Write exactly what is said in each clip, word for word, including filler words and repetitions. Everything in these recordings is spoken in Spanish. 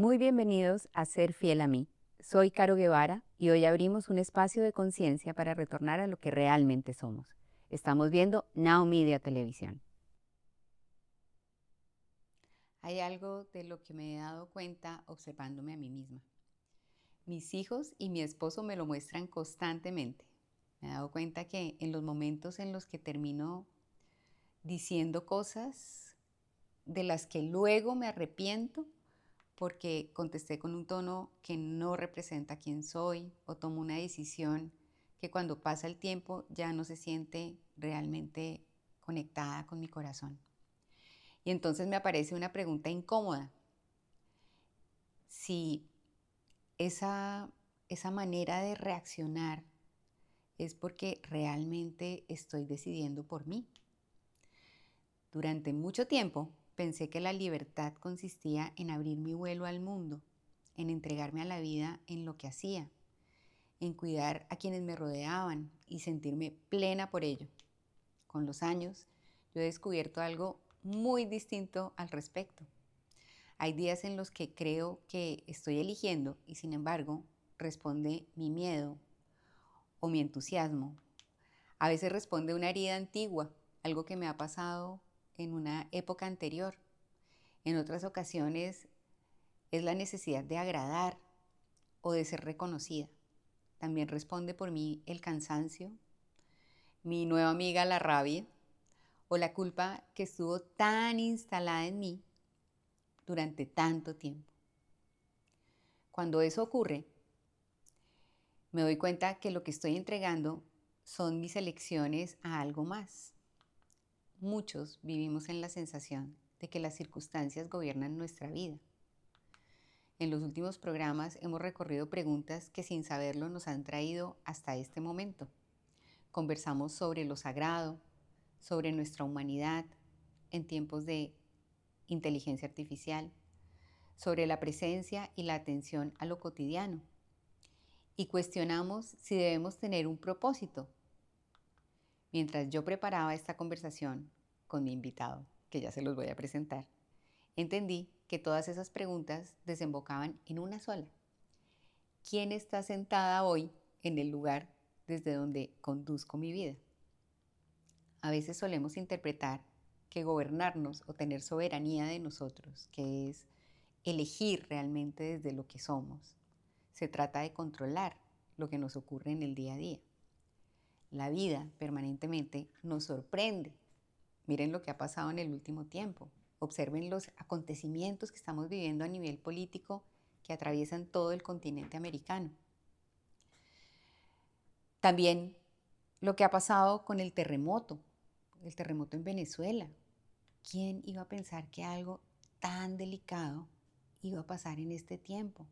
Muy bienvenidos a Ser Fiel a mí. Soy Caro Guevara y hoy abrimos un espacio de conciencia para retornar a lo que realmente somos. Estamos viendo Now Media Televisión. Hay algo de lo que me he dado cuenta observándome a mí misma. Mis hijos y mi esposo me lo muestran constantemente. Me he dado cuenta que en los momentos en los que termino diciendo cosas de las que luego me arrepiento, porque contesté con un tono que no representa quién soy o tomo una decisión que cuando pasa el tiempo ya no se siente realmente conectada con mi corazón. Y entonces me aparece una pregunta incómoda. Si esa, esa manera de reaccionar es porque realmente estoy decidiendo por mí. Durante mucho tiempo pensé que la libertad consistía en abrir mi vuelo al mundo, en entregarme a la vida en lo que hacía, en cuidar a quienes me rodeaban y sentirme plena por ello. Con los años, yo he descubierto algo muy distinto al respecto. Hay días en los que creo que estoy eligiendo y sin embargo responde mi miedo o mi entusiasmo. A veces responde una herida antigua, algo que me ha pasado en una época anterior. En otras ocasiones es la necesidad de agradar o de ser reconocida. También responde por mí el cansancio, mi nueva amiga la rabia o la culpa que estuvo tan instalada en mí durante tanto tiempo. Cuando eso ocurre, me doy cuenta que lo que estoy entregando son mis elecciones a algo más. Muchos vivimos en la sensación de que las circunstancias gobiernan nuestra vida. En los últimos programas hemos recorrido preguntas que sin saberlo nos han traído hasta este momento. Conversamos sobre lo sagrado, sobre nuestra humanidad en tiempos de inteligencia artificial, sobre la presencia y la atención a lo cotidiano. Y cuestionamos si debemos tener un propósito. Mientras yo preparaba esta conversación con mi invitado, que ya se los voy a presentar, entendí que todas esas preguntas desembocaban en una sola. ¿Quién está sentada hoy en el lugar desde donde conduzco mi vida? A veces solemos interpretar que gobernarnos o tener soberanía de nosotros, que es elegir realmente desde lo que somos, se trata de controlar lo que nos ocurre en el día a día. La vida permanentemente nos sorprende. Miren lo que ha pasado en el último tiempo. Observen los acontecimientos que estamos viviendo a nivel político que atraviesan todo el continente americano. También lo que ha pasado con el terremoto, el terremoto en Venezuela. ¿Quién iba a pensar que algo tan delicado iba a pasar en este tiempo?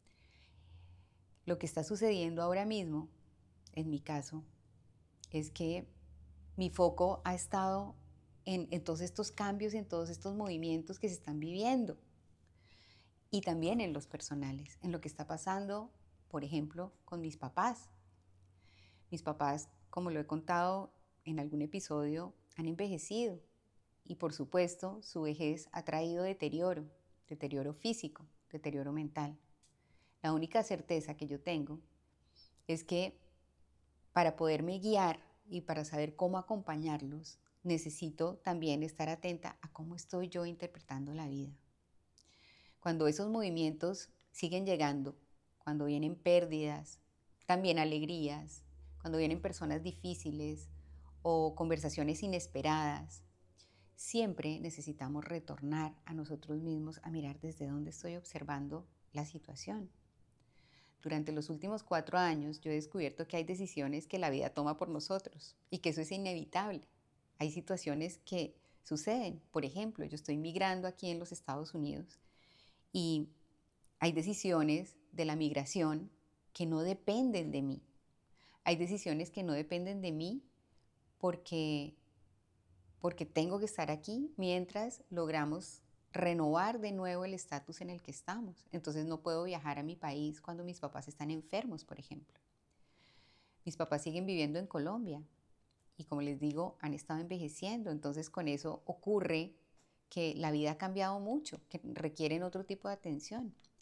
Lo que está sucediendo ahora mismo, en mi caso, es que mi foco ha estado en, en todos estos cambios, en todos estos movimientos que se están viviendo. Y también en los personales, en lo que está pasando, por ejemplo, con mis papás. Mis papás, como lo he contado en algún episodio, han envejecido. Y por supuesto, su vejez ha traído deterioro, deterioro físico, deterioro mental. La única certeza que yo tengo es que para poderme guiar y para saber cómo acompañarlos, necesito también estar atenta a cómo estoy yo interpretando la vida. Cuando esos movimientos siguen llegando, cuando vienen pérdidas, también alegrías, cuando vienen personas difíciles o conversaciones inesperadas, siempre necesitamos retornar a nosotros mismos a mirar desde dónde estoy observando la situación. Durante los últimos cuatro años yo he descubierto que hay decisiones que la vida toma por nosotros y que eso es inevitable. Hay situaciones que suceden. Por ejemplo, yo estoy migrando aquí en los Estados Unidos y hay decisiones de la migración que no dependen de mí. Hay decisiones que no dependen de mí porque, porque tengo que estar aquí mientras logramos renovar de nuevo el estatus en el que estamos. Entonces no puedo viajar a mi país cuando mis papás están enfermos, por ejemplo. Mis papás siguen viviendo en Colombia y, como les digo, han estado envejeciendo. Entonces con eso ocurre que la vida ha cambiado mucho, que requieren otro tipo de atención.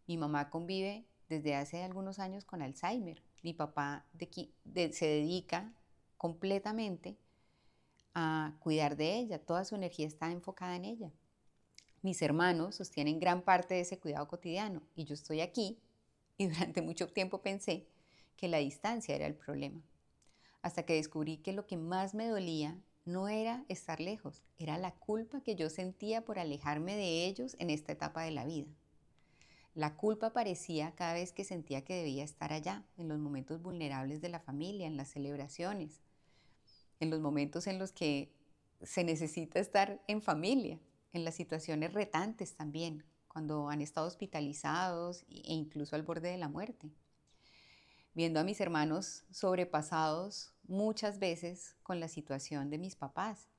Mi mamá convive desde hace algunos años con Alzheimer. Mi papá de, de, se dedica completamente a cuidar de ella. Toda su energía está enfocada en ella. Mis hermanos sostienen gran parte de ese cuidado cotidiano y yo estoy aquí y durante mucho tiempo pensé que la distancia era el problema. Hasta que descubrí que lo que más me dolía no era estar lejos, era la culpa que yo sentía por alejarme de ellos en esta etapa de la vida. La culpa aparecía cada vez que sentía que debía estar allá, en los momentos vulnerables de la familia, en las celebraciones, en los momentos en los que se necesita estar en familia, en las situaciones retantes también, cuando han estado hospitalizados e incluso al borde de la muerte. Viendo a mis hermanos sobrepasados muchas veces con la situación de mis papás.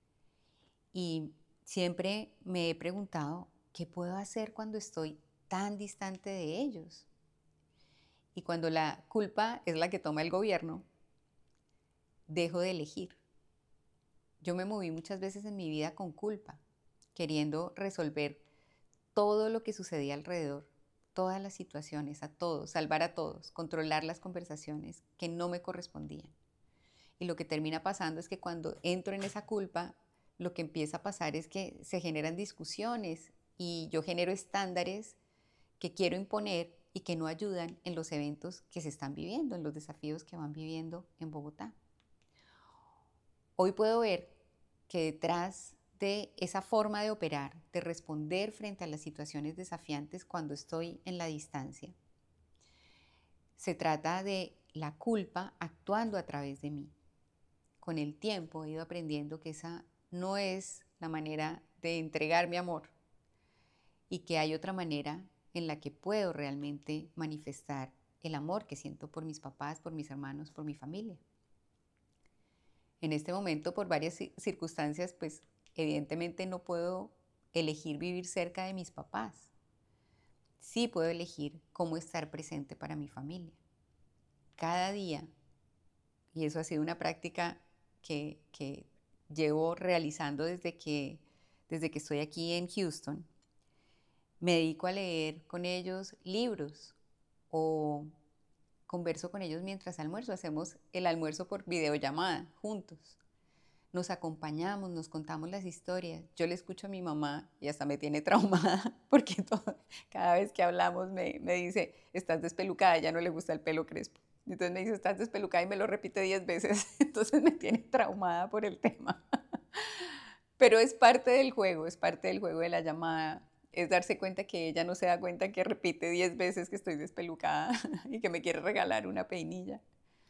Y siempre me he preguntado, ¿qué puedo hacer cuando estoy tan distante de ellos? Y cuando la culpa es la que toma el gobierno, dejo de elegir. Yo me moví muchas veces en mi vida con culpa, queriendo resolver todo lo que sucedía alrededor, todas las situaciones, a todos, salvar a todos, controlar las conversaciones que no me correspondían. Y lo que termina pasando es que cuando entro en esa culpa, lo que empieza a pasar es que se generan discusiones y yo genero estándares que quiero imponer y que no ayudan en los eventos que se están viviendo, en los desafíos que van viviendo en Bogotá. Hoy puedo ver que detrás de esa forma de operar, de responder frente a las situaciones desafiantes cuando estoy en la distancia, se trata de la culpa actuando a través de mí. Con el tiempo he ido aprendiendo que esa no es la manera de entregar mi amor y que hay otra manera en la que puedo realmente manifestar el amor que siento por mis papás, por mis hermanos, por mi familia. En este momento, por varias circunstancias, pues evidentemente no puedo elegir vivir cerca de mis papás. Sí puedo elegir cómo estar presente para mi familia. Cada día, y eso ha sido una práctica que, que llevo realizando desde que, desde que estoy aquí en Houston, me dedico a leer con ellos libros o converso con ellos mientras almuerzo. Hacemos el almuerzo por videollamada juntos. Nos acompañamos, nos contamos las historias. Yo le escucho a mi mamá y hasta me tiene traumada porque todo, cada vez que hablamos me, me dice, estás despelucada, ya no le gusta el pelo crespo. Entonces me dice, estás despelucada y me lo repite diez veces. Entonces me tiene traumada por el tema. Pero es parte del juego, es parte del juego de la llamada. Es darse cuenta que ella no se da cuenta que repite diez veces que estoy despelucada y que me quiere regalar una peinilla.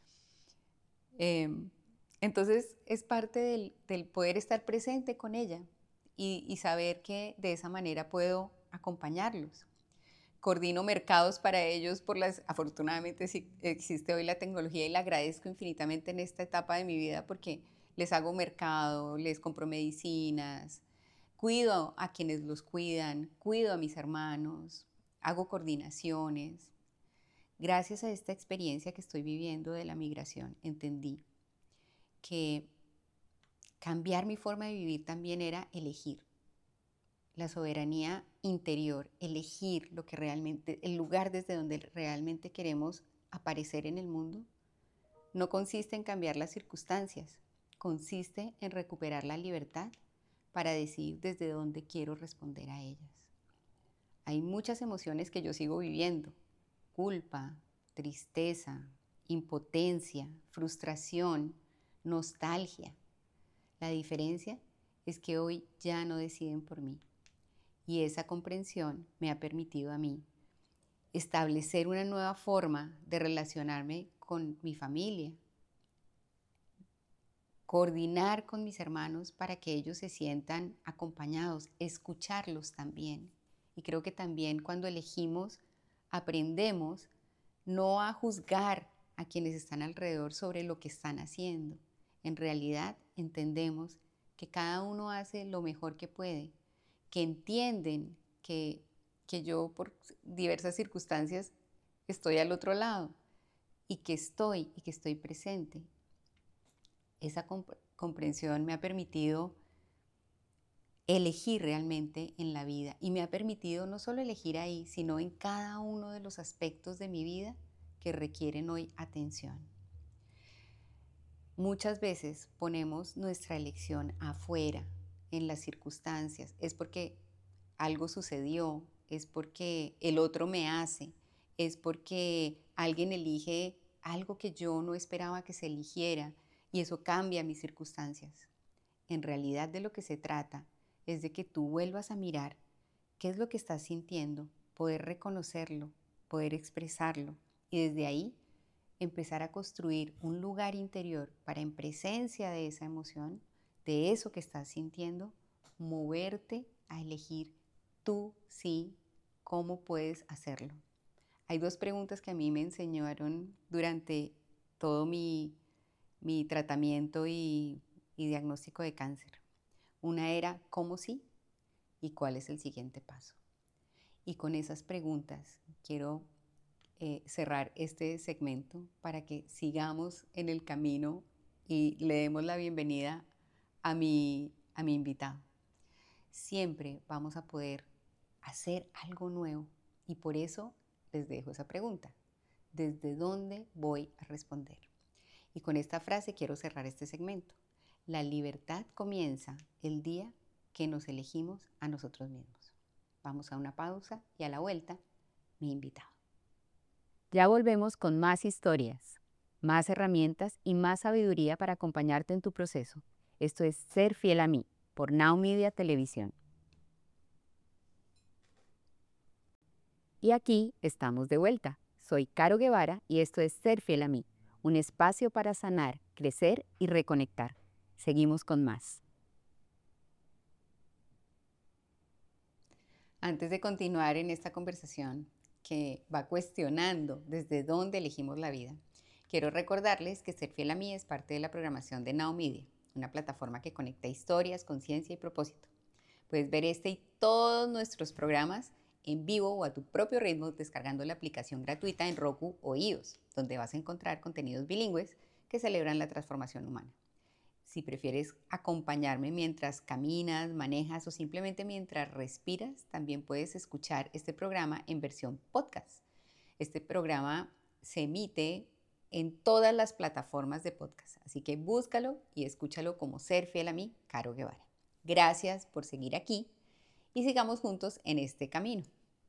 Eh, entonces es parte del, del poder estar presente con ella y, y saber que de esa manera puedo acompañarlos. Coordino mercados para ellos por las, afortunadamente sí existe hoy la tecnología y la agradezco infinitamente en esta etapa de mi vida porque les hago mercado, les compro medicinas, cuido a quienes los cuidan, cuido a mis hermanos, hago coordinaciones. Gracias a esta experiencia que estoy viviendo de la migración, entendí que cambiar mi forma de vivir también era elegir. La soberanía interior, elegir lo que realmente, el lugar desde donde realmente queremos aparecer en el mundo, no consiste en cambiar las circunstancias, consiste en recuperar la libertad para decidir desde dónde quiero responder a ellas. Hay muchas emociones que yo sigo viviendo: culpa, tristeza, impotencia, frustración, nostalgia. La diferencia es que hoy ya no deciden por mí. Y esa comprensión me ha permitido a mí establecer una nueva forma de relacionarme con mi familia, coordinar con mis hermanos para que ellos se sientan acompañados, escucharlos también. Y creo que también cuando elegimos, aprendemos no a juzgar a quienes están alrededor sobre lo que están haciendo. En realidad entendemos que cada uno hace lo mejor que puede, que entienden que, que yo por diversas circunstancias estoy al otro lado y que estoy y que estoy presente. Esa comp- comprensión me ha permitido elegir realmente en la vida y me ha permitido no solo elegir ahí, sino en cada uno de los aspectos de mi vida que requieren hoy atención. Muchas veces ponemos nuestra elección afuera, en las circunstancias. Es porque algo sucedió, es porque el otro me hace, es porque alguien elige algo que yo no esperaba que se eligiera y eso cambia mis circunstancias. En realidad de lo que se trata es de que tú vuelvas a mirar qué es lo que estás sintiendo, poder reconocerlo, poder expresarlo y desde ahí empezar a construir un lugar interior para en presencia de esa emoción, de eso que estás sintiendo, moverte a elegir tú sí cómo puedes hacerlo. Hay dos preguntas que a mí me enseñaron durante todo mi, mi tratamiento y, y diagnóstico de cáncer. Una era ¿cómo sí? ¿Y cuál es el siguiente paso? Y con esas preguntas quiero eh, cerrar este segmento para que sigamos en el camino y le demos la bienvenida a mi, a mi invitado. Siempre vamos a poder hacer algo nuevo y por eso les dejo esa pregunta. ¿Desde dónde voy a responder? Y con esta frase quiero cerrar este segmento. La libertad comienza el día que nos elegimos a nosotros mismos. Vamos a una pausa y a la vuelta, mi invitado. Ya volvemos con más historias, más herramientas y más sabiduría para acompañarte en tu proceso. Esto es Ser Fiel a Mí, por Now Media Televisión. Y aquí estamos de vuelta. Soy Caro Guevara y esto es Ser Fiel a Mí, un espacio para sanar, crecer y reconectar. Seguimos con más. Antes de continuar en esta conversación que va cuestionando desde dónde elegimos la vida, quiero recordarles que Ser Fiel a Mí es parte de la programación de Now Media, una plataforma que conecta historias, conciencia y propósito. Puedes ver este y todos nuestros programas en vivo o a tu propio ritmo descargando la aplicación gratuita en Roku o iOS, donde vas a encontrar contenidos bilingües que celebran la transformación humana. Si prefieres acompañarme mientras caminas, manejas o simplemente mientras respiras, también puedes escuchar este programa en versión podcast. Este programa se emite en todas las plataformas de podcast, así que búscalo y escúchalo como Ser Fiel a Mí, Caro Guevara. Gracias por seguir aquí y sigamos juntos en este camino.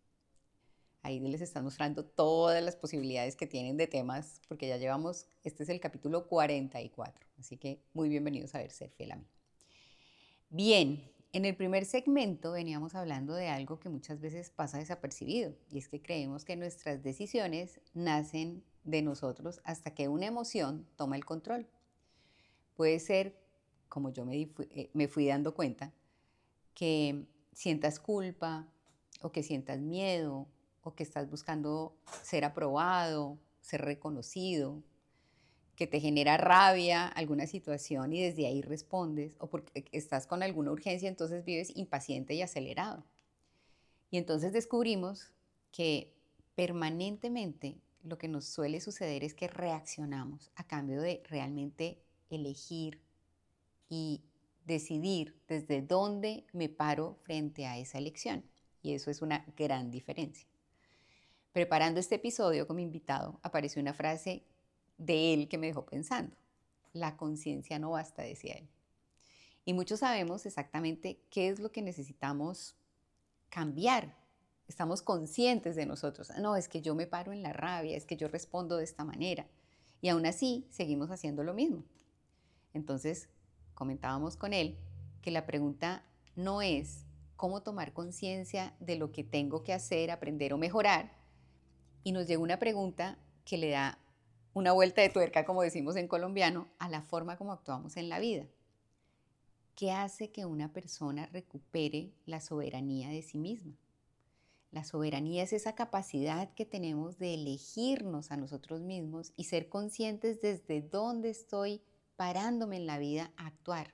Ahí les están mostrando todas las posibilidades que tienen de temas, porque ya llevamos, este es el capítulo cuarenta y cuatro, así que muy bienvenidos a ver Ser Fiel a Mí. Bien, en el primer segmento veníamos hablando de algo que muchas veces pasa desapercibido, y es que creemos que nuestras decisiones nacen de nosotros hasta que una emoción toma el control. Puede ser, como yo me, me fui dando cuenta, que sientas culpa o que sientas miedo o que estás buscando ser aprobado, ser reconocido, que te genera rabia alguna situación y desde ahí respondes, o porque estás con alguna urgencia, entonces vives impaciente y acelerado. Y entonces descubrimos que permanentemente lo que nos suele suceder es que reaccionamos a cambio de realmente elegir y decidir desde dónde me paro frente a esa elección. Y eso es una gran diferencia. Preparando este episodio con mi invitado, apareció una frase de él que me dejó pensando. La conciencia no basta, decía él. Y muchos sabemos exactamente qué es lo que necesitamos cambiar. Estamos conscientes de nosotros. No, es que yo me paro en la rabia, es que yo respondo de esta manera. Y aún así, seguimos haciendo lo mismo. Entonces, comentábamos con él que la pregunta no es cómo tomar conciencia de lo que tengo que hacer, aprender o mejorar, y nos llegó una pregunta que le da una vuelta de tuerca, como decimos en colombiano, a la forma como actuamos en la vida. ¿Qué hace que una persona recupere la soberanía de sí misma? La soberanía es esa capacidad que tenemos de elegirnos a nosotros mismos y ser conscientes desde dónde estoy parándome en la vida a actuar.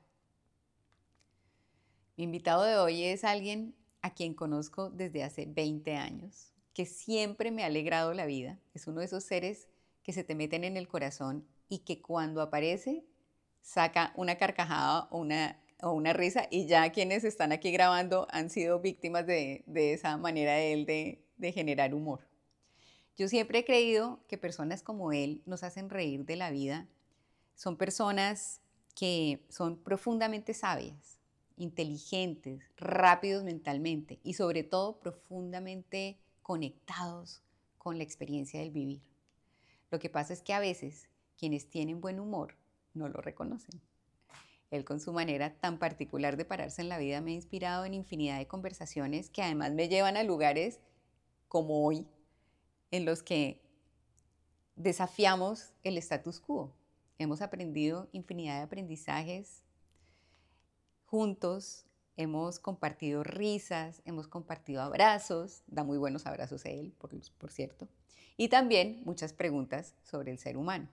Mi invitado de hoy es alguien a quien conozco desde hace veinte años, que siempre me ha alegrado la vida. Es uno de esos seres que se te meten en el corazón y que cuando aparece saca una carcajada o una o una risa, y ya quienes están aquí grabando han sido víctimas de, de esa manera de él de, de generar humor. Yo siempre he creído que personas como él nos hacen reír de la vida. Son personas que son profundamente sabias, inteligentes, rápidos mentalmente y sobre todo profundamente conectados con la experiencia del vivir. Lo que pasa es que a veces quienes tienen buen humor no lo reconocen. Él con su manera tan particular de pararse en la vida me ha inspirado en infinidad de conversaciones que además me llevan a lugares como hoy, en los que desafiamos el status quo. Hemos aprendido infinidad de aprendizajes juntos, hemos compartido risas, hemos compartido abrazos, da muy buenos abrazos a él, por, por cierto, y también muchas preguntas sobre el ser humano.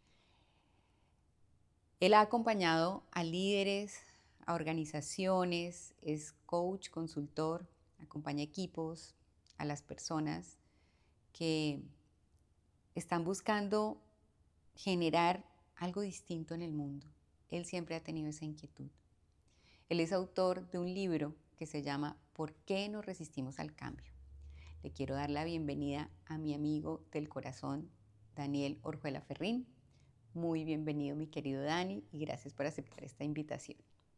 Él ha acompañado a líderes, a organizaciones, es coach, consultor, acompaña equipos, a las personas que están buscando generar algo distinto en el mundo. Él siempre ha tenido esa inquietud. Él es autor de un libro que se llama ¿Por qué nos resistimos al cambio? Le quiero dar la bienvenida a mi amigo del corazón, Daniel Orjuela Ferrín. Muy bienvenido, mi querido Dani, y gracias por aceptar esta invitación.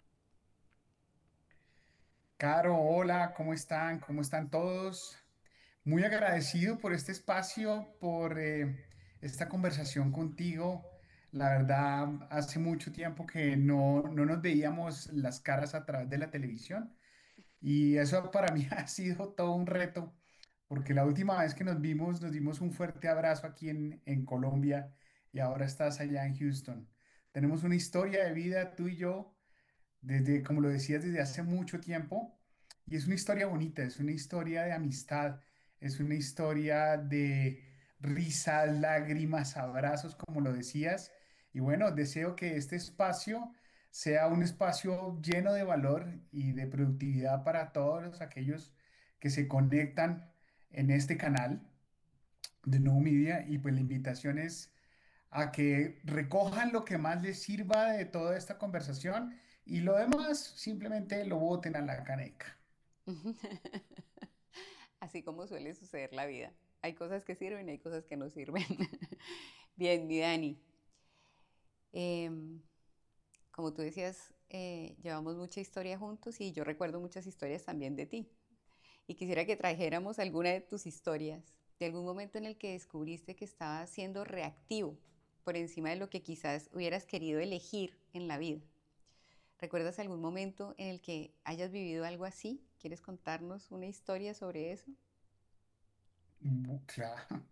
Caro, hola, ¿cómo están? ¿Cómo están todos? Muy agradecido por este espacio, por eh, esta conversación contigo. La verdad, hace mucho tiempo que no, no nos veíamos las caras a través de la televisión y eso para mí ha sido todo un reto, porque la última vez que nos vimos, nos dimos un fuerte abrazo aquí en, en Colombia y ahora estás allá en Houston. Tenemos una historia de vida, tú y yo desde, como lo decías, desde hace mucho tiempo. Y es una historia bonita, es una historia de amistad, es una historia de risas, lágrimas, abrazos, como lo decías. Y bueno, deseo que este espacio sea un espacio lleno de valor y de productividad para todos aquellos que se conectan en este canal de No Media. Y pues la invitación es a que recojan lo que más les sirva de toda esta conversación y lo demás simplemente lo boten a la caneca. Así como suele suceder la vida. Hay cosas que sirven y hay cosas que no sirven. Bien, mi Dani. Eh, como tú decías, eh, llevamos mucha historia juntos y yo recuerdo muchas historias también de ti. Y quisiera que trajéramos alguna de tus historias, de algún momento en el que descubriste que estabas siendo reactivo por encima de lo que quizás hubieras querido elegir en la vida. ¿Recuerdas algún momento en el que hayas vivido algo así? ¿Quieres contarnos una historia sobre eso? Bu- Claro,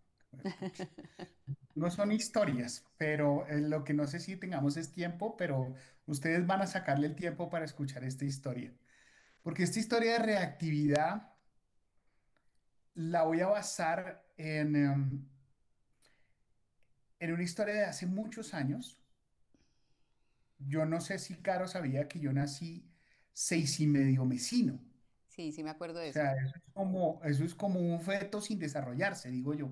no son historias, pero eh, lo que no sé si tengamos es tiempo, pero ustedes van a sacarle el tiempo para escuchar esta historia. Porque esta historia de reactividad la voy a basar en, em, en una historia de hace muchos años. Yo no sé si Caro sabía que yo nací seis y medio mesino. Sí, sí me acuerdo O de eso. sea, eso es como, eso es como un feto sin desarrollarse, digo yo.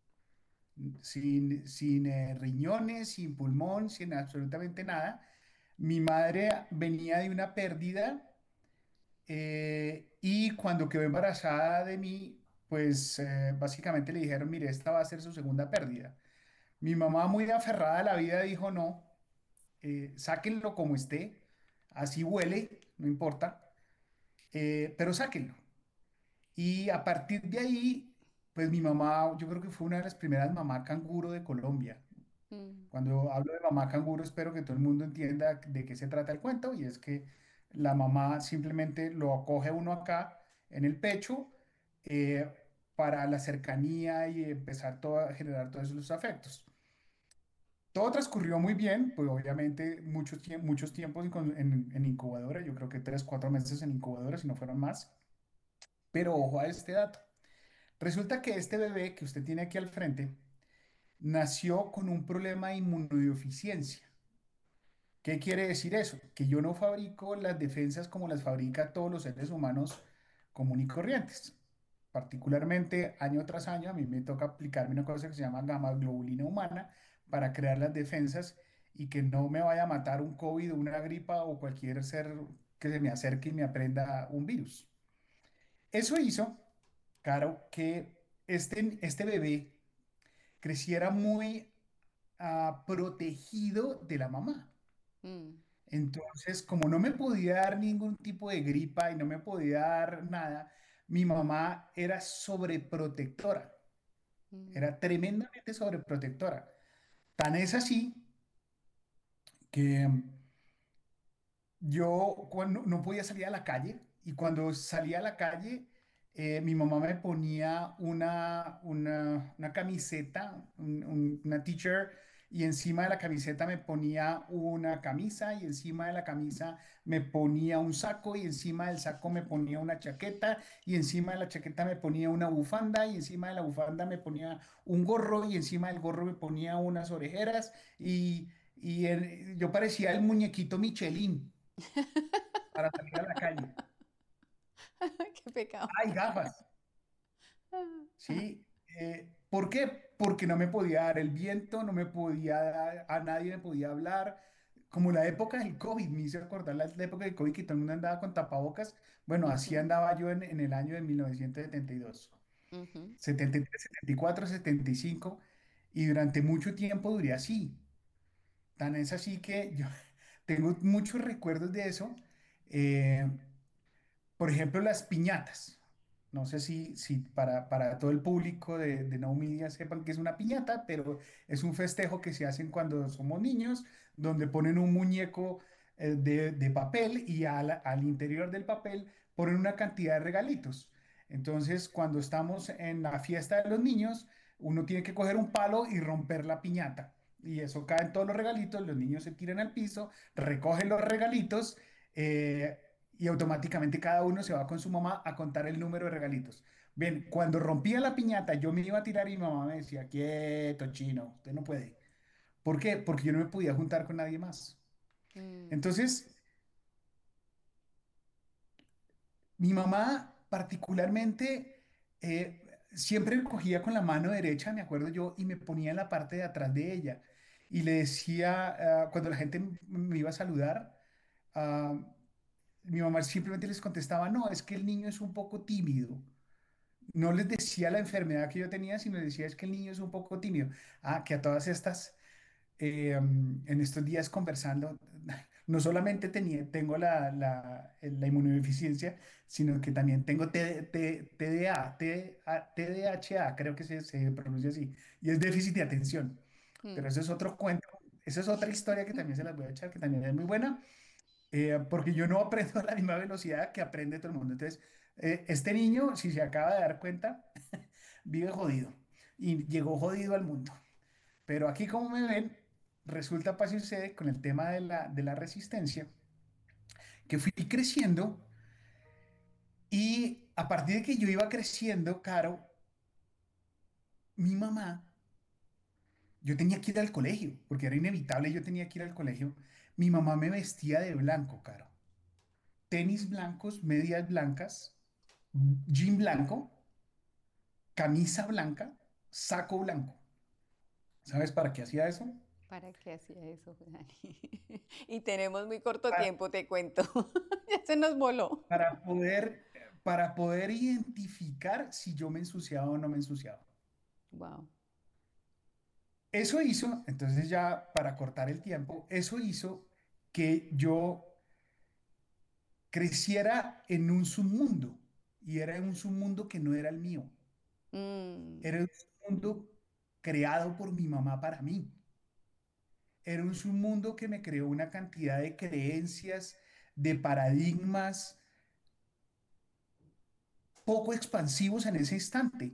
Sin, sin eh, riñones, sin pulmón, sin absolutamente nada. Mi madre venía de una pérdida eh, y cuando quedó embarazada de mí, pues eh, básicamente le dijeron, mire, esta va a ser su segunda pérdida. Mi mamá muy aferrada a la vida dijo, no, eh, sáquenlo como esté, así huele, no importa, eh, pero sáquenlo. Y a partir de ahí, pues mi mamá, yo creo que fue una de las primeras mamá canguro de Colombia. Mm. Cuando hablo de mamá canguro, espero que todo el mundo entienda de qué se trata el cuento, y es que la mamá simplemente lo acoge a uno acá en el pecho eh, para la cercanía y empezar todo, a generar todos esos afectos. Todo transcurrió muy bien, pues obviamente muchos, tie- muchos tiempos en, en, en incubadora, yo creo que tres, cuatro meses en incubadora, si no fueron más. Pero ojo a este dato. Resulta que este bebé que usted tiene aquí al frente nació con un problema de inmunodeficiencia. ¿Qué quiere decir eso? Que yo no fabrico las defensas como las fabrica todos los seres humanos comunes y corrientes. Particularmente, año tras año, a mí me toca aplicarme una cosa que se llama gamma globulina humana para crear las defensas y que no me vaya a matar un COVID, una gripa o cualquier ser que se me acerque y me aprenda un virus. Eso hizo, Caro, que este, este bebé creciera muy ah, protegido de la mamá. Mm, Entonces, como no me podía dar ningún tipo de gripa y no me podía dar nada, mi mamá era sobreprotectora, mm, era tremendamente sobreprotectora. Tan es así que yo cuando no podía salir a la calle y cuando salía a la calle, eh, mi mamá me ponía una, una, una camiseta, un- un- una t-shirt, y encima de la camiseta me ponía una camisa y encima de la camisa me ponía un saco y encima del saco me ponía una chaqueta y encima de la chaqueta me ponía una bufanda y encima de la bufanda me ponía un gorro y encima del gorro me ponía unas orejeras y, y el- yo parecía el muñequito Michelin para salir a la calle. qué pecado. Hay gafas, ¿sí? Eh, ¿por qué? Porque no me podía dar el viento, no me podía dar, a nadie me podía hablar. Como la época del COVID, me hizo acordar la, la época del COVID que todo el mundo andaba con tapabocas. Bueno, así Ujú, andaba yo en, en el año de mil novecientos setenta y dos, ujú, setenta y tres, setenta y cuatro, setenta y cinco, y durante mucho tiempo duré así. Tan es así que yo tengo muchos recuerdos de eso. Eh, Por ejemplo, las piñatas. No sé si, si para, para todo el público de, de No Media sepan que es una piñata, pero es un festejo que se hacen cuando somos niños, donde ponen un muñeco eh, de, de papel y al, al interior del papel ponen una cantidad de regalitos. Entonces, cuando estamos en la fiesta de los niños, uno tiene que coger un palo y romper la piñata. Y eso caen todos los regalitos, los niños se tiran al piso, recogen los regalitos. eh, y automáticamente cada uno se va con su mamá a contar el número de regalitos. Bien, cuando rompía la piñata, yo me iba a tirar y mi mamá me decía, quieto, chino, usted no puede. ¿Por qué? Porque yo no me podía juntar con nadie más. mm, Entonces, mi mamá particularmente eh, siempre me cogía con la mano derecha, me acuerdo yo, y me ponía en la parte de atrás de ella. Y le decía, ah, cuando la gente m- me iba a saludar, ah, mi mamá simplemente les contestaba, no, es que el niño es un poco tímido. No les decía la enfermedad que yo tenía, sino les decía es que el niño es un poco tímido. Ah, que a todas estas, eh, mm, en estos días conversando, no solamente tenía, tengo la, la, eh, la inmunodeficiencia, sino que también tengo T- T- TDA, T- A- T D A H A, creo que se, se pronuncia así, y es déficit de atención. Pero mm. eso es otro cuento, esa es otra historia que también se las voy a echar, que también es muy buena, eh, porque yo no aprendo a la misma velocidad que aprende todo el mundo. Entonces, eh, este niño, si se acaba de dar cuenta, vive jodido y llegó jodido al mundo. Pero aquí, como me ven, resulta, pasa y sucede con el tema de la, de la resistencia, que fui creciendo y a partir de que yo iba creciendo, Caro, mi mamá, yo tenía que ir al colegio, porque era inevitable, yo tenía que ir al colegio. Mi mamá me vestía de blanco, Caro. Tenis blancos, medias blancas, jean blanco, camisa blanca, saco blanco. ¿Sabes para qué hacía eso? ¿Para qué hacía eso, Dani? Y tenemos muy corto Para, tiempo, te cuento. Ya se nos voló. para poder, para poder identificar si yo me ensuciaba o no me ensuciaba. Wow. Eso hizo, entonces ya para cortar el tiempo, eso hizo que yo creciera en un submundo y era un submundo que no era el mío, Mm, era un submundo creado por mi mamá para mí. Era un submundo que me creó una cantidad de creencias, de paradigmas poco expansivos en ese instante,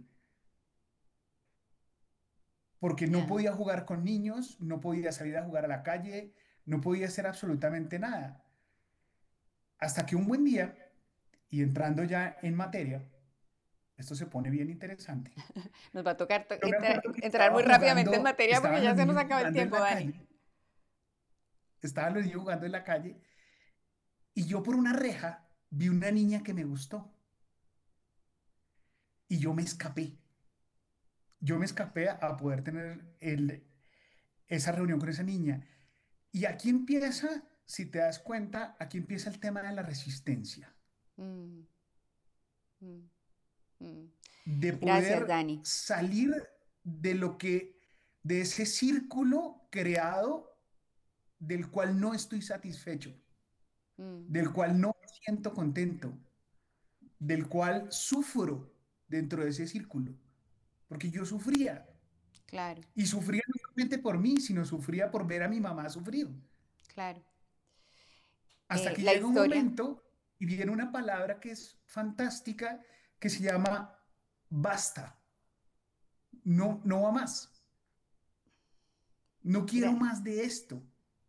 porque no ya. podía jugar con niños, no podía salir a jugar a la calle, no podía hacer absolutamente nada. Hasta que un buen día, y entrando ya en materia, esto se pone bien interesante. Nos va a tocar to- Yo me entra- acuerdo que entrar estaba muy rápidamente en jugando, materia porque estaban ya los se nos niños acaba el jugando en tiempo, la Dani. calle, estaban los niños jugando en la calle, y yo por una reja vi una niña que me gustó, y yo me escapé. Yo me escapé a poder tener el, esa reunión con esa niña. Y aquí empieza, si te das cuenta, aquí empieza el tema de la resistencia, mm, mm, mm. de Gracias, poder Dani. salir de lo que, de ese círculo creado del cual no estoy satisfecho, Mm, del cual no me siento contento, del cual sufro dentro de ese círculo, porque yo sufría claro, y sufría no solamente por mí, sino sufría por ver a mi mamá sufrir. claro. Hasta Eh, que la llega un historia, momento y viene una palabra que es fantástica, que se llama basta, no, no va más, no quiero gra- más de esto.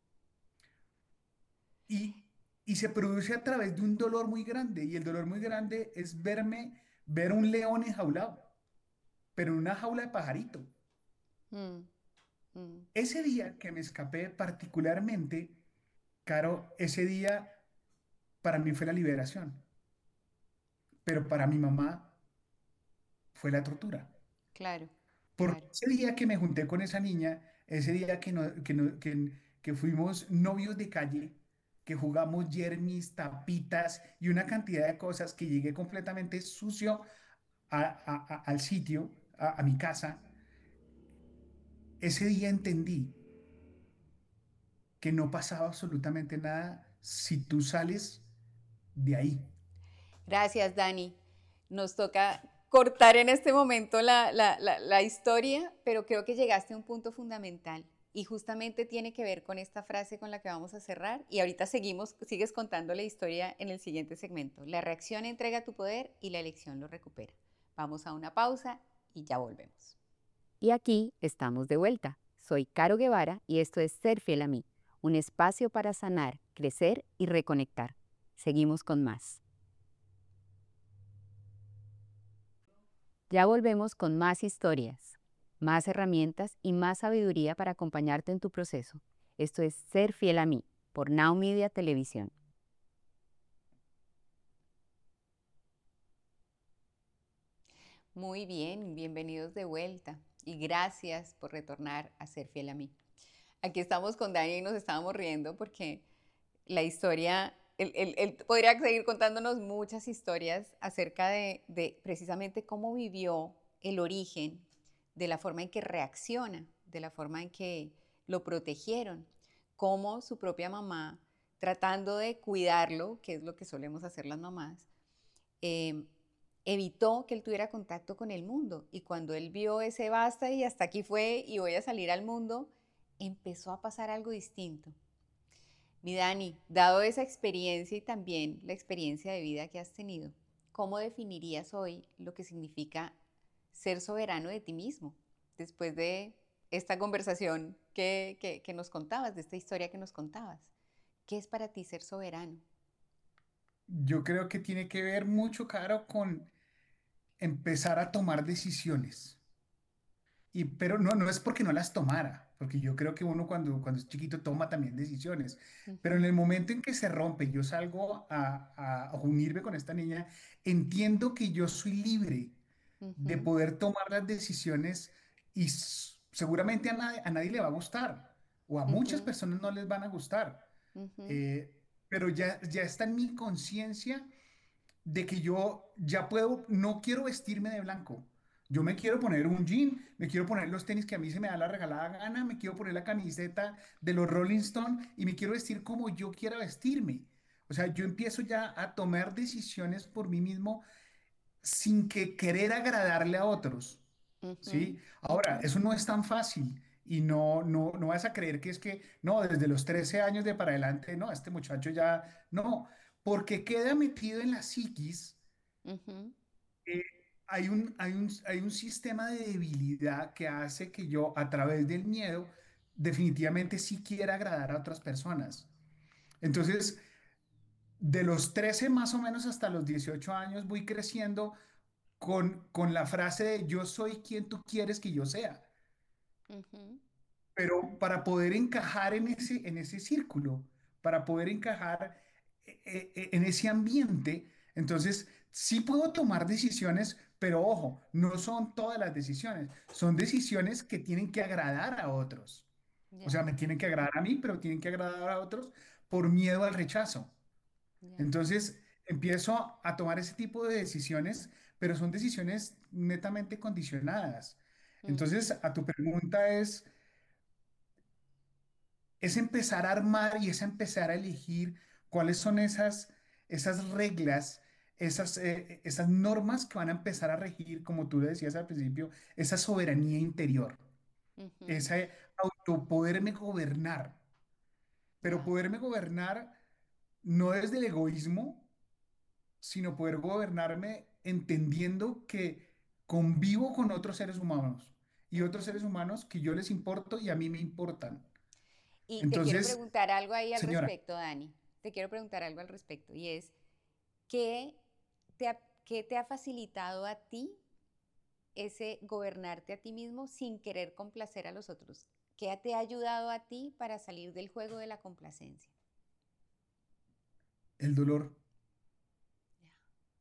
Y, y se produce a través de un dolor muy grande, y el dolor muy grande es verme, ver un león enjaulado, pero en una jaula de pajarito. mm, mm, Ese día que me escapé particularmente, Caro, ese día para mí fue la liberación, pero para mi mamá fue la tortura. claro, Porque claro. ese día que me junté con esa niña, ese día que, no- que, no- que, que fuimos novios de calle, que jugamos yermis, tapitas y una cantidad de cosas, que llegué completamente sucio a- a- a- al sitio, a, a mi casa, ese día entendí que no pasaba absolutamente nada si tú sales de ahí. Gracias, Dani. Nos toca cortar en este momento la, la, la, la historia, pero creo que llegaste a un punto fundamental y justamente tiene que ver con esta frase con la que vamos a cerrar y ahorita seguimos, sigues contando la historia en el siguiente segmento. La reacción entrega tu poder y la elección lo recupera. Vamos a una pausa y ya volvemos. Y aquí estamos de vuelta. Soy Caro Guevara y esto es Ser Fiel a mí, un espacio para sanar, crecer y reconectar. Seguimos con más. Ya volvemos con más historias, más herramientas y más sabiduría para acompañarte en tu proceso. Esto es Ser Fiel a mí, por Now Media Televisión. Muy bien, bienvenidos de vuelta y gracias por retornar a Ser Fiel a mí. Aquí estamos con Dani y nos estábamos riendo porque la historia, él, él- él podría seguir contándonos muchas historias acerca de, de precisamente cómo vivió el origen, de la forma en que reacciona, de la forma en que lo protegieron, cómo su propia mamá, tratando de cuidarlo, que es lo que solemos hacer las mamás, eh, evitó que él tuviera contacto con el mundo. Y cuando él vio ese basta y hasta aquí fue y voy a salir al mundo, empezó a pasar algo distinto. Mi Dani, dado esa experiencia y también la experiencia de vida que has tenido, ¿cómo definirías hoy lo que significa ser soberano de ti mismo? Después de esta conversación que, que, que nos contabas, de esta historia que nos contabas, ¿qué es para ti ser soberano? Yo creo que tiene que ver mucho, Caro, con empezar a tomar decisiones. Y, pero no, no es porque no las tomara, porque yo creo que uno cuando, cuando es chiquito toma también decisiones. Pero en Ujú, el momento en que se rompe, yo salgo a, a, a unirme con esta niña, entiendo que yo soy libre de ujú, poder tomar las decisiones y s- seguramente a nadie, a nadie le va a gustar o a muchas ujú, personas no les van a gustar. ujú, Eh, pero ya, ya está en mi conciencia de que yo ya puedo, no quiero vestirme de blanco. Yo me quiero poner un jean, me quiero poner los tenis que a mí se me da la regalada gana, me quiero poner la camiseta de los Rolling Stone y me quiero vestir como yo quiera vestirme. O sea, yo empiezo ya a tomar decisiones por mí mismo sin que querer agradarle a otros, ujú, ¿sí? Ahora, ujú, eso no es tan fácil y no, no, no vas a creer que es que, no, desde los trece años de para adelante, no, este muchacho ya, no, porque queda metido en la psiquis. ujú, eh, hay un, hay un, hay un sistema de debilidad que hace que yo, a través del miedo, definitivamente sí quiera agradar a otras personas. Entonces, de los trece más o menos hasta los dieciocho años, voy creciendo con, con la frase de yo soy quien tú quieres que yo sea. ujú, Pero para poder encajar en ese, en ese círculo, para poder encajar eh, eh, en ese ambiente, entonces sí puedo tomar decisiones, pero ojo, no son todas las decisiones, son decisiones que tienen que agradar a otros. O Ya, sea, me tienen que agradar a mí, pero tienen que agradar a otros por miedo al rechazo. ya. Entonces, empiezo a tomar ese tipo de decisiones, pero son decisiones netamente condicionadas. Mm, Entonces, a tu pregunta es, es empezar a armar y es empezar a elegir cuáles son esas, esas reglas, esas, eh, esas normas que van a empezar a regir, como tú le decías al principio, esa soberanía interior, ujú, ese autopoderme gobernar, pero ya. poderme gobernar no desde el egoísmo, sino poder gobernarme entendiendo que convivo con otros seres humanos y otros Ujú. seres humanos que yo les importo y a mí me importan. Y te quiero Entonces, preguntar algo ahí al señora, respecto, Dani. Te quiero preguntar algo al respecto y es, ¿qué te ha, qué te ha facilitado a ti ese gobernarte a ti mismo sin querer complacer a los otros? ¿Qué te ha ayudado a ti para salir del juego de la complacencia? el dolor, Ya.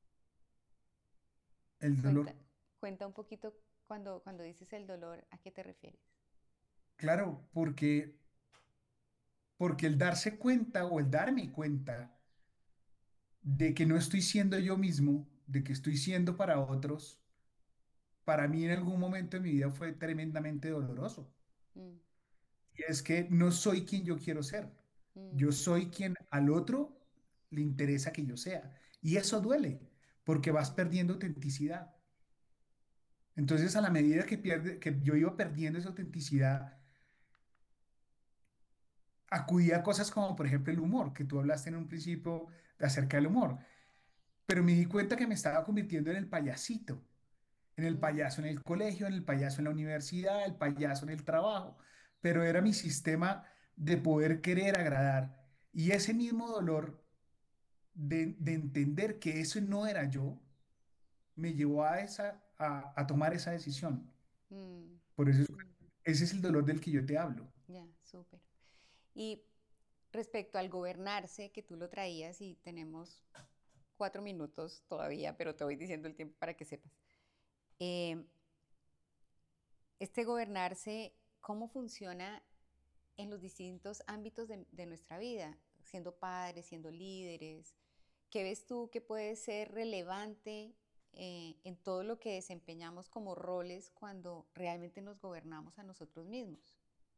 el Cuenta, dolor, cuenta un poquito cuando, cuando dices el dolor, ¿a qué te refieres? claro, porque, porque el darse cuenta o el darme cuenta de que no estoy siendo yo mismo, de que estoy siendo para otros, para mí en algún momento de mi vida fue tremendamente doloroso. Mm, Y es que no soy quien yo quiero ser. Yo mm, soy quien al otro le interesa que yo sea. Y eso duele, porque vas mm, perdiendo autenticidad. Entonces, a la medida que, pierde, que yo iba perdiendo esa autenticidad, acudía a cosas como, por ejemplo, el humor, que tú hablaste en un principio acerca del humor. Pero me di cuenta que me estaba convirtiendo en el payasito, en el mm, payaso en el colegio, en el payaso en la universidad, el payaso en el trabajo. Pero era mi sistema de poder querer agradar. Y ese mismo dolor de, de entender que eso no era yo, me llevó a, esa, a, a tomar esa decisión. mm, Por eso es- mm. ese es el dolor del que yo te hablo. Ya, súper. Y respecto al gobernarse, que tú lo traías y tenemos cuatro minutos todavía, pero te voy diciendo el tiempo para que sepas. Eh, este gobernarse, ¿cómo funciona en los distintos ámbitos de, de nuestra vida? Siendo padres, siendo líderes. ¿Qué ves tú que puede ser relevante eh, en todo lo que desempeñamos como roles cuando realmente nos gobernamos a nosotros mismos?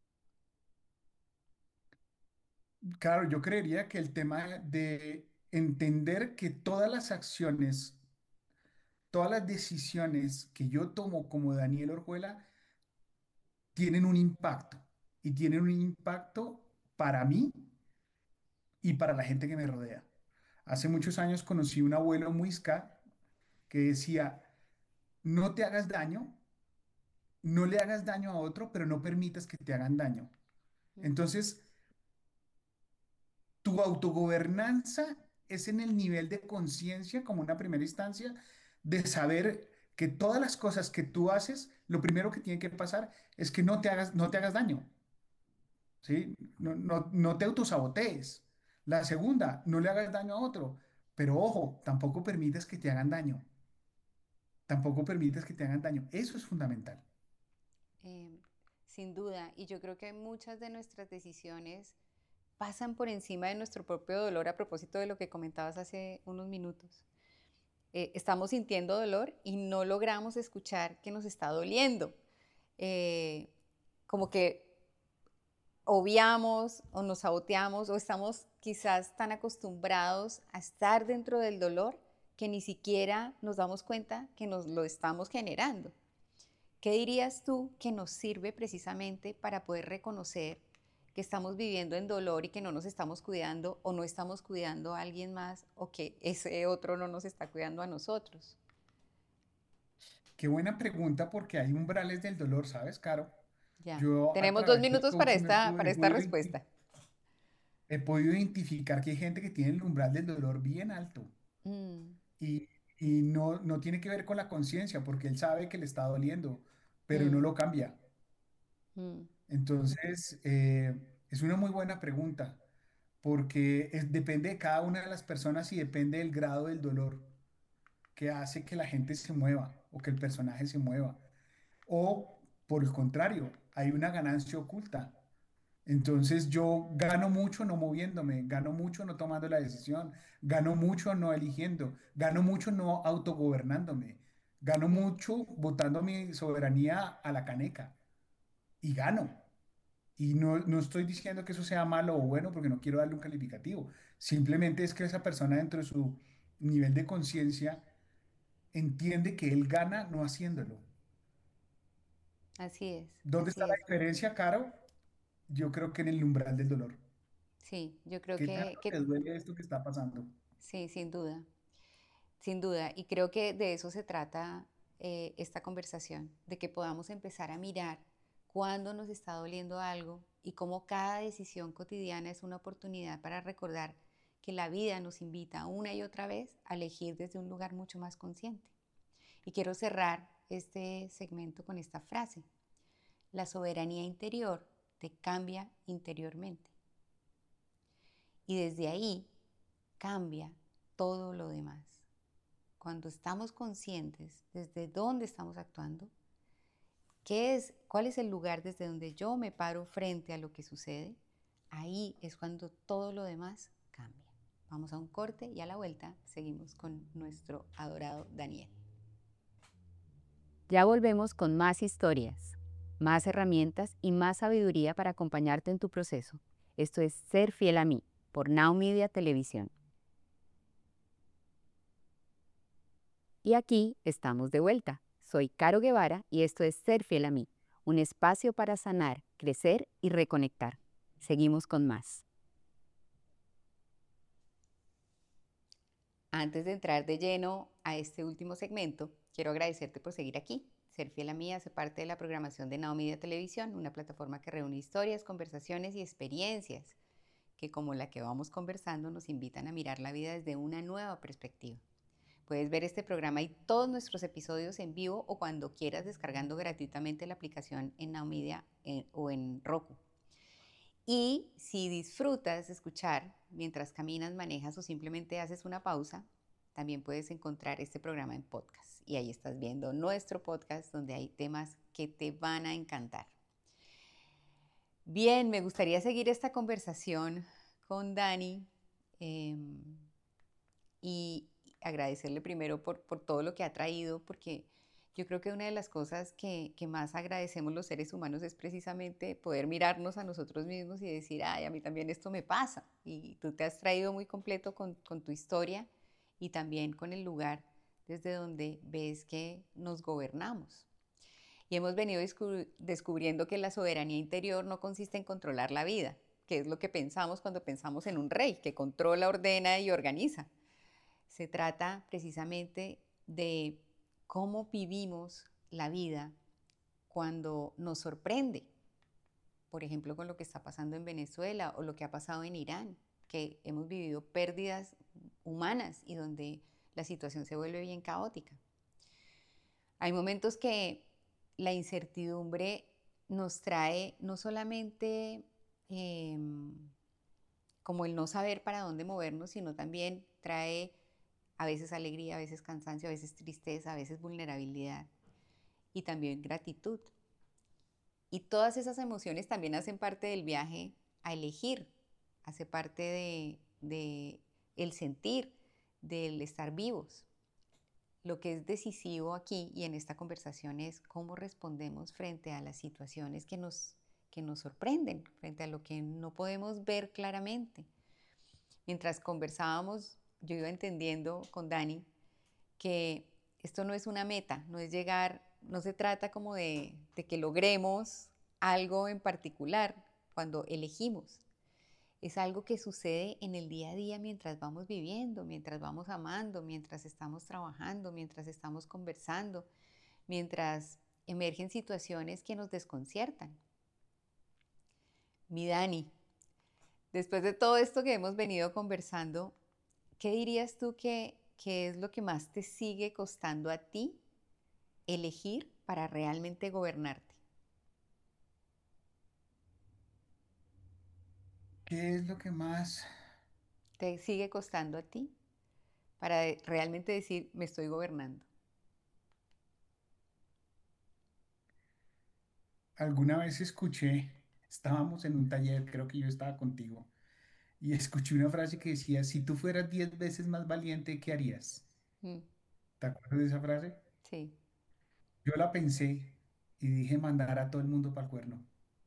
Claro, yo creería que el tema de entender que todas las acciones, todas las decisiones que yo tomo como Daniel Orjuela tienen un impacto y tienen un impacto para mí y para la gente que me rodea. Hace muchos años conocí un abuelo muisca que decía, no te hagas daño, no le hagas daño a otro, pero no permitas que te hagan daño. Ujú, Entonces, tu autogobernanza es en el nivel de conciencia, como una primera instancia, de saber que todas las cosas que tú haces, lo primero que tiene que pasar es que no te hagas, no te hagas daño, ¿sí? No, no, no te autosabotees. La segunda, no le hagas daño a otro, pero ojo, tampoco permites que te hagan daño, tampoco permites que te hagan daño. Eso es fundamental. eh, sin duda, y yo creo que muchas de nuestras decisiones pasan por encima de nuestro propio dolor a propósito de lo que comentabas hace unos minutos. Eh, estamos sintiendo dolor y no logramos escuchar que nos está doliendo. Eh, Como que obviamos o nos saboteamos o estamos quizás tan acostumbrados a estar dentro del dolor que ni siquiera nos damos cuenta que nos lo estamos generando. ¿Qué dirías tú que nos sirve precisamente para poder reconocer que estamos viviendo en dolor y que no nos estamos cuidando o no estamos cuidando a alguien más o que ese otro no nos está cuidando a nosotros? Qué buena pregunta porque hay umbrales del dolor, ¿sabes, Caro? Ya, Yo a tenemos dos través del minutos para coaching he, esta, pu- para he esta podido, identi- respuesta. he podido identificar que hay gente que tiene el umbral del dolor bien alto Mm, y, y no, no tiene que ver con la conciencia porque él sabe que le está doliendo, pero no mm, lo cambia. mm, Entonces, eh, es una muy buena pregunta porque es- depende de cada una de las personas y depende del grado del dolor que hace que la gente se mueva o que el personaje se mueva. O, por el contrario, hay una ganancia oculta. Entonces yo gano mucho no moviéndome, gano mucho no tomando la decisión, gano mucho no eligiendo, gano mucho no autogobernándome, gano Sí, mucho votando mi soberanía a la caneca y gano. Y no, no estoy diciendo que eso sea malo o bueno porque no quiero darle un calificativo. Simplemente es que esa persona dentro de su nivel de conciencia entiende que él gana no haciéndolo. así es, ¿Dónde está así la es. diferencia, Caro? Yo creo que en el umbral del dolor. Sí, yo creo ¿Qué que, tanto te que duele esto que está pasando? sí, sin duda, sin duda. Y creo que de eso se trata eh, esta conversación, de que podamos empezar a mirar cuándo nos está doliendo algo y cómo cada decisión cotidiana es una oportunidad para recordar que la vida nos invita una y otra vez a elegir desde un lugar mucho más consciente. Y quiero cerrar este segmento con esta frase. La soberanía interior te cambia interiormente. Y desde ahí cambia todo lo demás. Cuando estamos conscientes desde dónde estamos actuando, qué es, cuál es el lugar desde donde yo me paro frente a lo que sucede, ahí es cuando todo lo demás cambia. Vamos a un corte y a la vuelta seguimos con nuestro adorado Daniel. Ya volvemos con más historias, más herramientas y más sabiduría para acompañarte en tu proceso. Esto es Ser Fiel a mí, por Now Media Televisión. Y aquí estamos de vuelta. Soy Caro Guevara y esto es Ser Fiel a mí, un espacio para sanar, crecer y reconectar. Seguimos con más. Antes de entrar de lleno a este último segmento, quiero agradecerte por seguir aquí. Ser Fiel a mí hace parte de la programación de Now Media Televisión, una plataforma que reúne historias, conversaciones y experiencias que, como la que vamos conversando, nos invitan a mirar la vida desde una nueva perspectiva. Puedes ver este programa y todos nuestros episodios en vivo o cuando quieras descargando gratuitamente la aplicación en Now Media eh, o en Roku. Y si disfrutas escuchar mientras caminas, manejas o simplemente haces una pausa, también puedes encontrar este programa en podcast. Y ahí estás viendo nuestro podcast donde hay temas que te van a encantar. Bien, me gustaría seguir esta conversación con Dani eh, y agradecerle primero por, por todo lo que ha traído, porque yo creo que una de las cosas que, que más agradecemos los seres humanos es precisamente poder mirarnos a nosotros mismos y decir, ay, a mí también esto me pasa. Y tú te has traído muy completo con, con tu historia y también con el lugar desde donde ves que nos gobernamos. Y hemos venido descubriendo que la soberanía interior no consiste en controlar la vida, que es lo que pensamos cuando pensamos en un rey, que controla, ordena y organiza. Se trata precisamente de cómo vivimos la vida cuando nos sorprende, por ejemplo, con lo que está pasando en Venezuela o lo que ha pasado en Irán, que hemos vivido pérdidas humanas y donde la situación se vuelve bien caótica. Hay momentos que la incertidumbre nos trae no solamente eh, como el no saber para dónde movernos, sino también trae a veces alegría, a veces cansancio, a veces tristeza, a veces vulnerabilidad y también gratitud. Y todas esas emociones también hacen parte del viaje a elegir, hace parte de, de el sentir, del estar vivos. Lo que es decisivo aquí y en esta conversación es cómo respondemos frente a las situaciones que nos, que nos sorprenden, frente a lo que no podemos ver claramente. Mientras conversábamos, yo iba entendiendo con Dani que esto no es una meta, no es llegar, no se trata como de, de que logremos algo en particular cuando elegimos. Es algo que sucede en el día a día mientras vamos viviendo, mientras vamos amando, mientras estamos trabajando, mientras estamos conversando, mientras emergen situaciones que nos desconciertan. Mi Dani, después de todo esto que hemos venido conversando, ¿qué dirías tú que, que es lo que más te sigue costando a ti elegir para realmente gobernarte? ¿Qué es lo que más? ¿Te sigue costando a ti para realmente decir, me estoy gobernando? Alguna vez escuché, estábamos en un taller, creo que yo estaba contigo, y escuché una frase que decía, si tú fueras diez veces más valiente, ¿qué harías? Mm, ¿Te acuerdas de esa frase? sí. Yo la pensé y dije mandar a todo el mundo para el cuerno,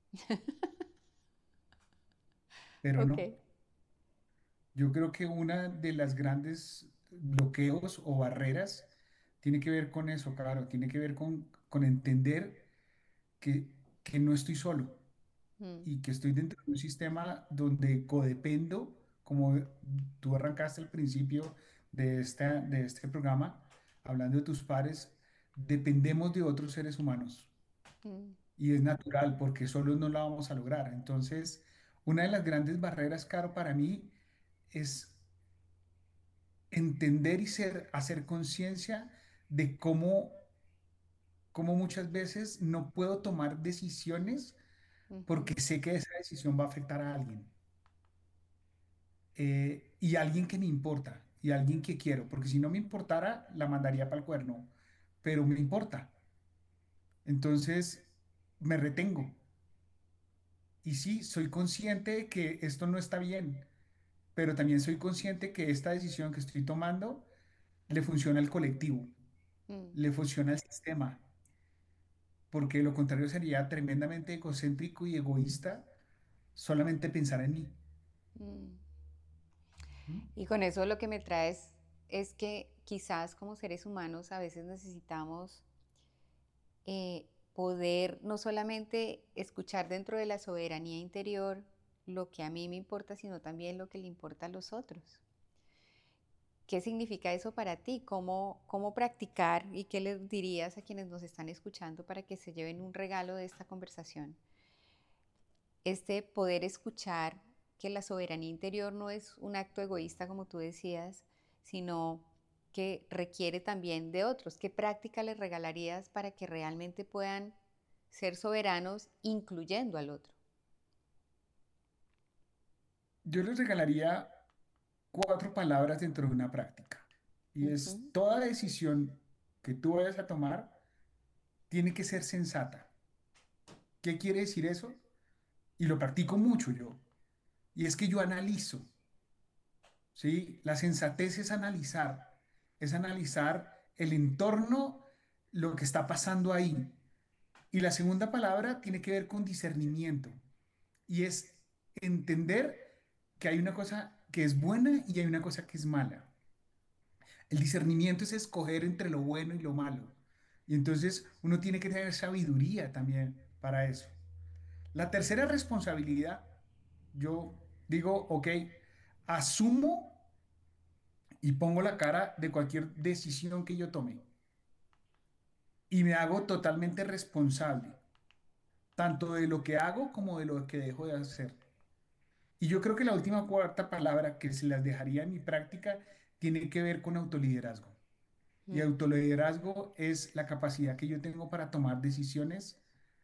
pero Ok. no. Yo creo que una de las grandes bloqueos o barreras tiene que ver con eso, claro, tiene que ver con, con entender que, que no estoy solo Mm, y que estoy dentro de un sistema donde codependo, como tú arrancaste al principio de, esta, de este programa, hablando de tus pares, dependemos de otros seres humanos mm, y es natural porque solos no la vamos a lograr. Entonces, una de las grandes barreras, Caro, para mí es entender y ser, hacer conciencia de cómo, cómo muchas veces no puedo tomar decisiones ujú, porque sé que esa decisión va a afectar a alguien. Eh, y alguien que me importa y alguien que quiero, porque si no me importara, la mandaría para el cuerno, pero me importa. Entonces, me retengo. Y sí, soy consciente de que esto no está bien, pero también soy consciente que esta decisión que estoy tomando le funciona al colectivo, mm, le funciona al sistema, porque lo contrario sería tremendamente egocéntrico y egoísta solamente pensar en mí. mm. ¿Mm? Y con eso lo que me traes es que quizás como seres humanos a veces necesitamos eh, poder no solamente escuchar dentro de la soberanía interior lo que a mí me importa, sino también lo que le importa a los otros. ¿Qué significa eso para ti? ¿Cómo, cómo practicar y qué les dirías a quienes nos están escuchando para que se lleven un regalo de esta conversación? Este poder escuchar que la soberanía interior no es un acto egoísta, como tú decías, sino que requiere también de otros. ¿Qué práctica les regalarías para que realmente puedan ser soberanos, incluyendo al otro? Yo les regalaría cuatro palabras dentro de una práctica. Y Ujú, es, toda decisión que tú vayas a tomar tiene que ser sensata. ¿Qué quiere decir eso? Y lo practico mucho yo. Y es que yo analizo, ¿sí? La sensatez es analizar, es analizar el entorno, lo que está pasando ahí. Y la segunda palabra tiene que ver con discernimiento. Y es entender que hay una cosa que es buena y hay una cosa que es mala. El discernimiento es escoger entre lo bueno y lo malo. Y entonces uno tiene que tener sabiduría también para eso. La tercera responsabilidad, yo digo, ok, asumo y pongo la cara de cualquier decisión que yo tome y me hago totalmente responsable, tanto de lo que hago como de lo que dejo de hacer. Y yo creo que la última cuarta palabra que se las dejaría en mi práctica tiene que ver con autoliderazgo. Y mm, autoliderazgo es la capacidad que yo tengo para tomar decisiones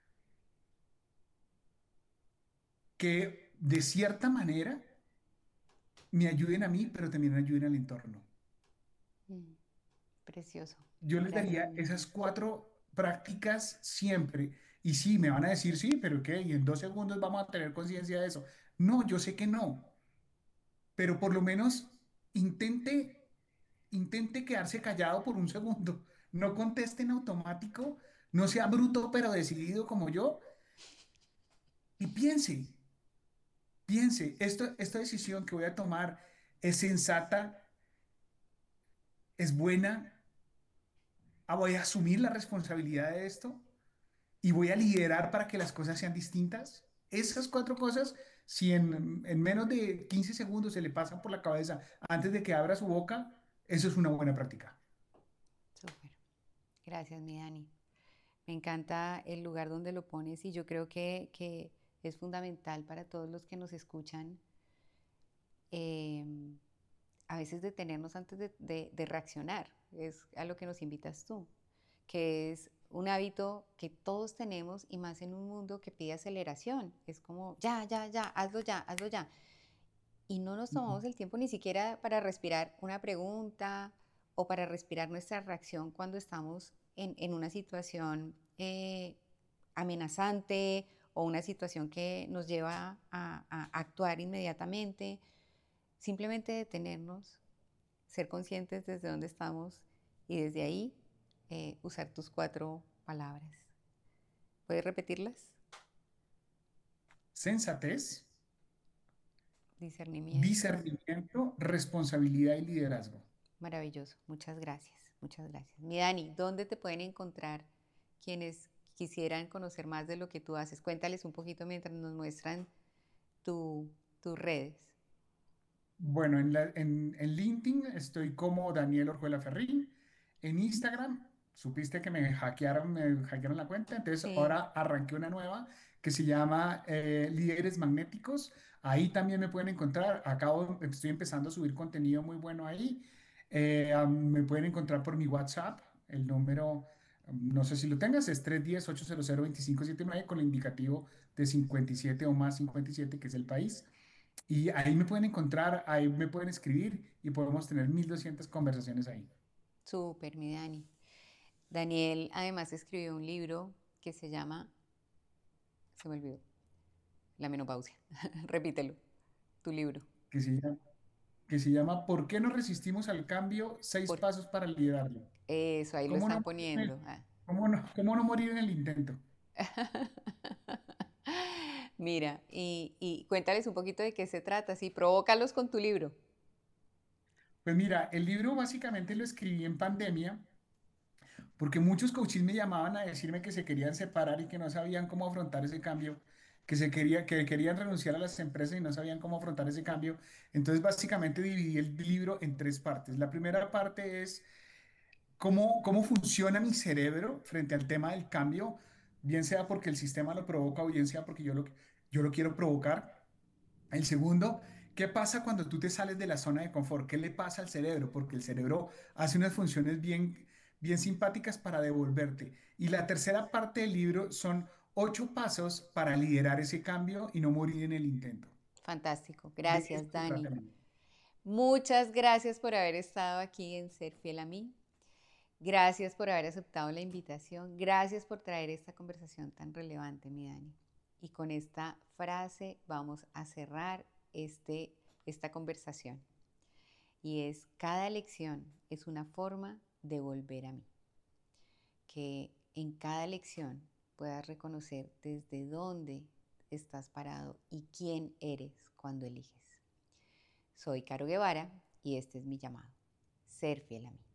que de cierta manera me ayuden a mí, pero también ayuden al entorno. mm. Precioso. Yo les Gracias, daría Milani. esas cuatro prácticas siempre. Y sí, me van a decir, sí, pero ¿qué? Y en dos segundos vamos a tener conciencia de eso. No, yo sé que no, pero por lo menos intente, intente quedarse callado por un segundo. No conteste en automático, no sea bruto pero decidido como yo y piense, piense, esto, esta decisión que voy a tomar es sensata, es buena, ah, voy a asumir la responsabilidad de esto y voy a liderar para que las cosas sean distintas. Esas cuatro cosas, si en, en menos de quince segundos se le pasan por la cabeza antes de que abra su boca, eso es una buena práctica. Súper. Gracias, mi Dani. Me encanta el lugar donde lo pones y yo creo que, que es fundamental para todos los que nos escuchan eh, a veces detenernos antes de, de, de reaccionar. Es a lo que nos invitas tú, que es un hábito que todos tenemos y más en un mundo que pide aceleración. Es como, ya, ya, ya, hazlo ya, hazlo ya. Y no nos Ujú. tomamos el tiempo ni siquiera para respirar una pregunta o para respirar nuestra reacción cuando estamos en, en una situación eh, amenazante o una situación que nos lleva a, a actuar inmediatamente. Simplemente detenernos, ser conscientes desde dónde estamos y desde ahí eh, usar tus cuatro palabras. ¿Puedes repetirlas? Sensatez, Discernimiento. discernimiento, responsabilidad y liderazgo. Maravilloso. Muchas gracias. Muchas gracias. Mi Dani, ¿dónde te pueden encontrar quienes quisieran conocer más de lo que tú haces? Cuéntales un poquito mientras nos muestran tu, tus redes. Bueno, en, la- en, en LinkedIn estoy como Daniel Orjuela Ferrín. En Instagram, supiste que me hackearon, me hackearon la cuenta, entonces Sí, ahora arranqué una nueva que se llama eh, Líderes Magnéticos. Ahí también me pueden encontrar. Acabo, estoy empezando a subir contenido muy bueno ahí. Eh, am, me pueden encontrar por mi WhatsApp. El número, am, no sé si lo tengas, es tres uno cero, ocho cero cero, dos cinco siete nueve con el indicativo de cincuenta y siete o más cincuenta y siete, que es el país. Y ahí me pueden encontrar, ahí me pueden escribir y podemos tener mil doscientas conversaciones ahí. súper, mi Dani. Daniel además escribió un libro que se llama, se me olvidó, La menopausia. Repítelo, tu libro. Que se llama, que se llama ¿Por qué no resistimos al cambio? Seis Por pasos para liderarlo. eso, ahí lo ¿Cómo no, están morir en el- poniendo. Ah. cómo no, cómo no morir en el intento? Mira, y, y cuéntales un poquito de qué se trata, sí, provócalos con tu libro. Pues mira, el libro básicamente lo escribí en pandemia porque muchos coaches me llamaban a decirme que se querían separar y que no sabían cómo afrontar ese cambio, que, se quería, que querían renunciar a las empresas y no sabían cómo afrontar ese cambio. Entonces básicamente dividí el libro en tres partes. La primera parte es cómo, cómo funciona mi cerebro frente al tema del cambio, bien sea porque el sistema lo provoca o bien sea porque yo lo, yo lo quiero provocar. El segundo, ¿qué pasa cuando tú te sales de la zona de confort? ¿Qué le pasa al cerebro? Porque el cerebro hace unas funciones bien, bien simpáticas para devolverte. Y la tercera parte del libro son ocho pasos para liderar ese cambio y no morir en el intento. Fantástico, De gracias, esto se trata Dani. el libro. Muchas gracias por haber estado aquí en Ser Fiel a mí. Gracias por haber aceptado la invitación. Gracias por traer esta conversación tan relevante, mi Dani. Y con esta frase vamos a cerrar este, esta conversación. Y es, cada lección es una forma de volver a mí. Que en cada lección puedas reconocer desde dónde estás parado y quién eres cuando eliges. Soy Caro Guevara y este es mi llamado. Ser fiel a mí.